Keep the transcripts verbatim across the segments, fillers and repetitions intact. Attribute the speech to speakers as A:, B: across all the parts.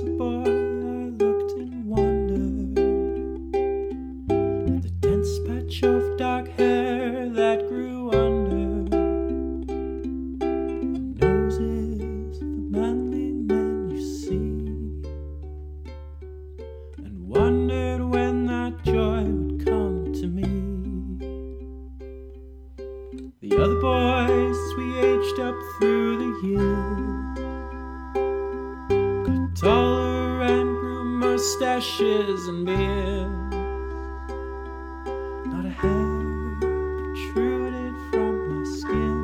A: a boy, I looked in wonder at the dense patch of dark hair that grew under the noses of the manly men you see, and wondered when that joy would come to me. The other boys, as we aged up through the years, got taller and grew mustaches and beards. Not a hair protruded from my skin,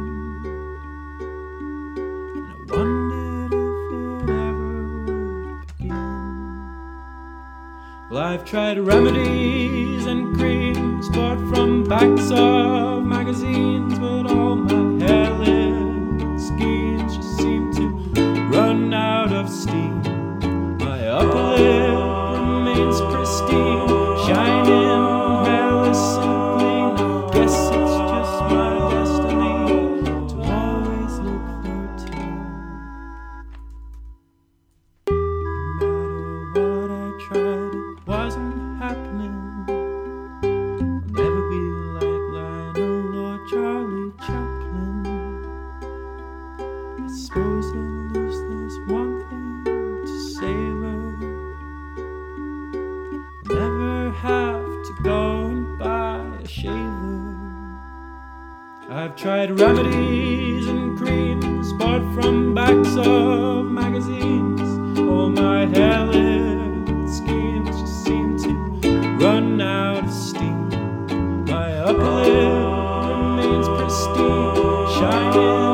A: and I wondered if it ever would begin. Well, I've tried remedies and creams bought from backs of magazines, but all my hair-lit schemes just seem to run out of steam. My upper lip remains pristine, shining, hairless and clean. Guess it's just my destiny to always look thirteen. No matter what I tried, it wasn't happening. I'll never be like Lionel or Charlie Chaplin. I suppose at least there's one thing to savor. Never have to go and buy a shaver. I've tried remedies and creams bought from backs of magazines. All my hair-lit schemes just seem to run out of steam. My upper lip remains pristine, shining